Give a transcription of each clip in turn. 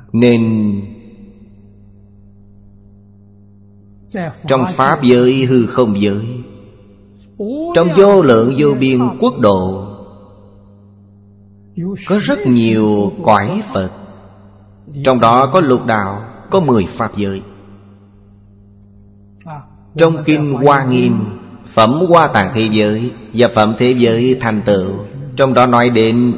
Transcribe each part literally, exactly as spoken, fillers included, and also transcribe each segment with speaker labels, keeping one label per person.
Speaker 1: Nên trong pháp giới hư không giới, trong vô lượng vô biên quốc độ, có rất nhiều cõi Phật. Trong đó có lục đạo, có mười pháp giới. Trong kinh Hoa Nghiêm, phẩm Hoa Tạng thế giới và phẩm thế giới thành tựu, trong đó nói đến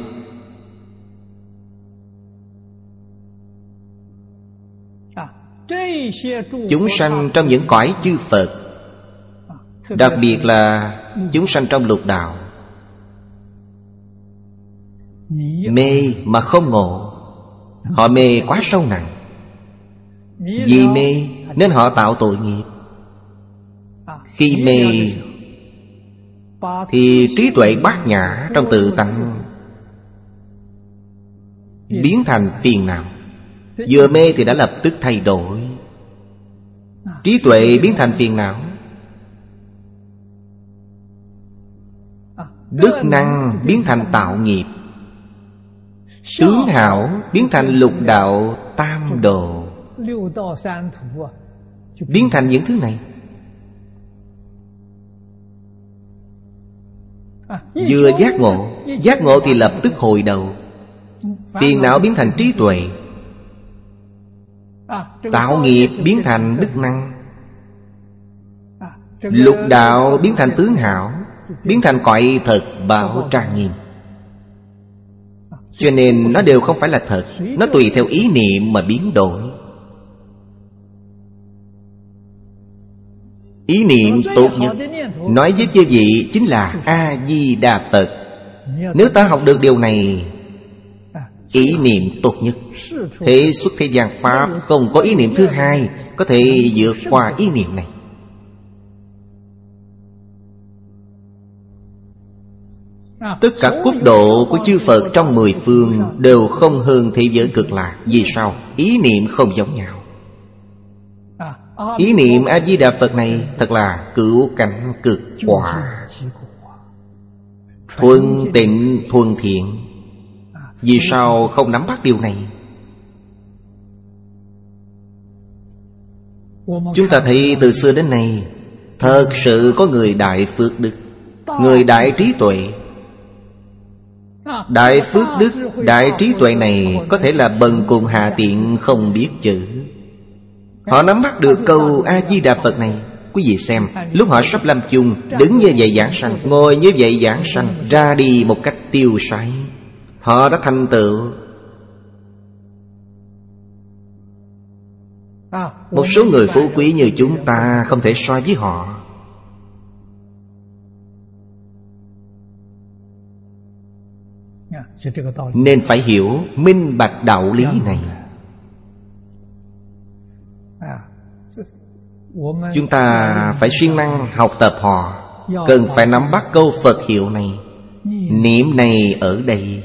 Speaker 1: chúng sanh trong những cõi chư Phật, đặc biệt là chúng sanh trong lục đạo, mê mà không ngộ. Họ mê quá sâu nặng. Vì mê nên họ tạo tội nghiệp. Khi mê thì trí tuệ bát nhã trong tự tánh biến thành phiền não. Vừa mê thì đã lập tức thay đổi. Trí tuệ biến thành phiền não, đức năng biến thành tạo nghiệp, tướng hảo biến thành lục đạo tam đồ, biến thành những thứ này. Vừa giác ngộ, giác ngộ thì lập tức hồi đầu. Phiền não biến thành trí tuệ, tạo nghiệp biến thành đức năng, lục đạo biến thành tướng hảo, biến thành cõi thật bảo trang nghiêm. Cho nên nó đều không phải là thật. Nó tùy theo ý niệm mà biến đổi. Ý niệm tốt nhất nói với chư vị chính là A-di-đà Phật. Nếu ta học được điều này, ý niệm tốt nhất, thế xuất thế gian pháp không có ý niệm thứ hai có thể vượt qua ý niệm này. Tất cả quốc độ của chư Phật trong mười phương đều không hơn thế giới cực lạc. Vì sao? Ý niệm không giống nhau. Ý niệm A-di-đà Phật này thật là cửu cảnh cực quả, thuần tịnh thuần thiện. Vì sao không nắm bắt điều này? Chúng ta thấy từ xưa đến nay, thật sự có người đại phước đức, người đại trí tuệ. Đại phước đức, đại trí tuệ này có thể là bần cùng hạ tiện không biết chữ. Họ nắm bắt được câu A-di-đà Phật này. Quý vị xem, lúc họ sắp lâm chung, đứng như vậy giảng sanh, ngồi như vậy giảng sanh, ra đi một cách tiêu sái. Họ đã thành tựu. Một số người phú quý như chúng ta không thể so với họ. Nên phải hiểu minh bạch đạo lý này. Chúng ta phải siêng năng học tập họ. Cần phải nắm bắt câu Phật hiệu này. Niệm này ở đây,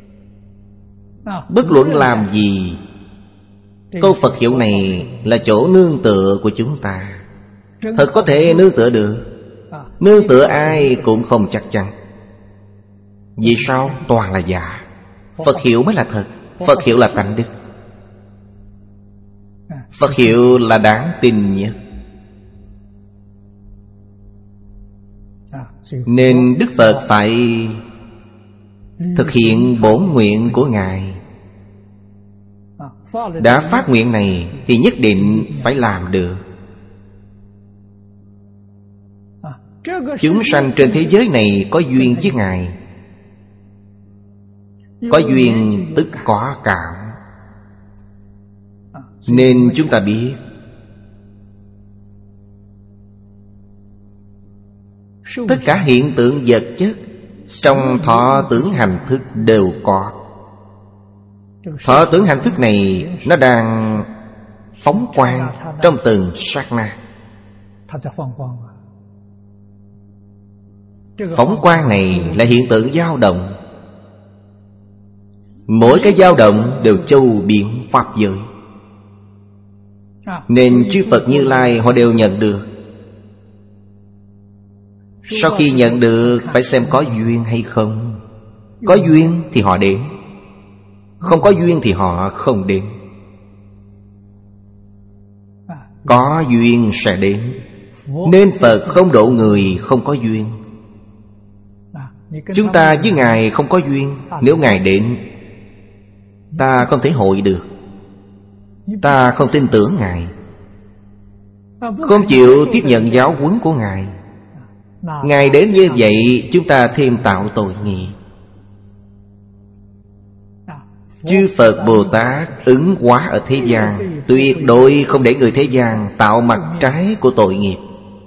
Speaker 1: bất luận làm gì, câu Phật hiệu này là chỗ nương tựa của chúng ta. Thật có thể nương tựa được. Nương tựa ai cũng không chắc chắn. Vì sao? Toàn là giả. Phật hiệu mới là thật. Phật hiệu là tánh đức. Phật hiệu là đáng tin nhất. Nên Đức Phật phải thực hiện bổn nguyện của Ngài. Đã phát nguyện này thì nhất định phải làm được. Chúng sanh trên thế giới này có duyên với Ngài. Có duyên tức có cảm. Nên chúng ta biết tất cả hiện tượng vật chất trong thọ tưởng hành thức đều có. Thọ tưởng hành thức này nó đang phóng quang trong từng sát na. Phóng quang này là hiện tượng dao động. Mỗi cái dao động đều châu biến pháp giới. Nên chư Phật Như Lai họ đều nhận được. Sau khi nhận được phải xem có duyên hay không. Có duyên thì họ đến, không có duyên thì họ không đến. Có duyên sẽ đến. Nên Phật không độ người không có duyên. Chúng ta với Ngài không có duyên. Nếu Ngài đến, ta không thể hội được. Ta không tin tưởng Ngài, không chịu tiếp nhận giáo huấn của Ngài. Ngài đến như vậy, chúng ta thêm tạo tội nghiệp. Chư Phật Bồ Tát ứng hóa ở thế gian, tuyệt đối không để người thế gian tạo mặt trái của tội nghiệp.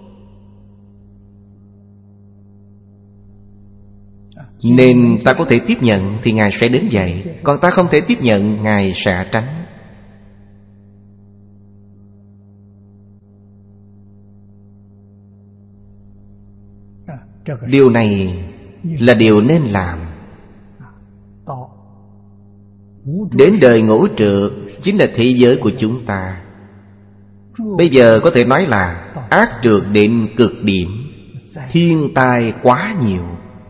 Speaker 1: Nên ta có thể tiếp nhận thì Ngài sẽ đến vậy. Còn ta không thể tiếp nhận, Ngài sẽ tránh. Điều này là điều nên làm. Đến đời ngũ trược chính là thế giới của chúng ta. Bây giờ có thể nói là ác trược đến cực điểm, thiên tai quá nhiều.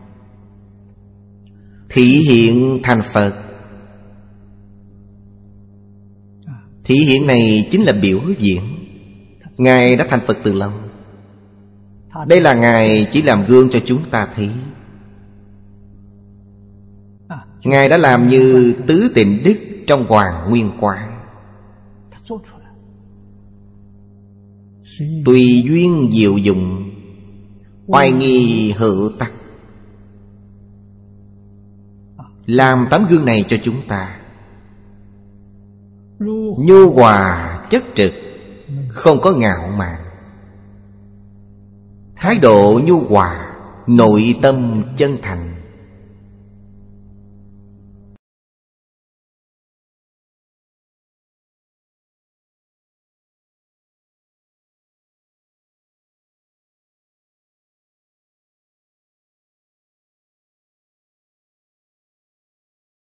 Speaker 1: Thị hiện thành Phật. Thị hiện này chính là biểu diễn. Ngài đã thành Phật từ lâu. Đây là Ngài chỉ làm gương cho chúng ta thấy. Ngài đã làm như tứ tịnh đức trong Hoàng Nguyên Quán. Tùy duyên diệu dụng, oai nghi hữu tắc. Làm tấm gương này cho chúng ta. Nhu hòa chất trực, không có ngạo mạn. Thái độ nhu hòa, nội tâm chân thành.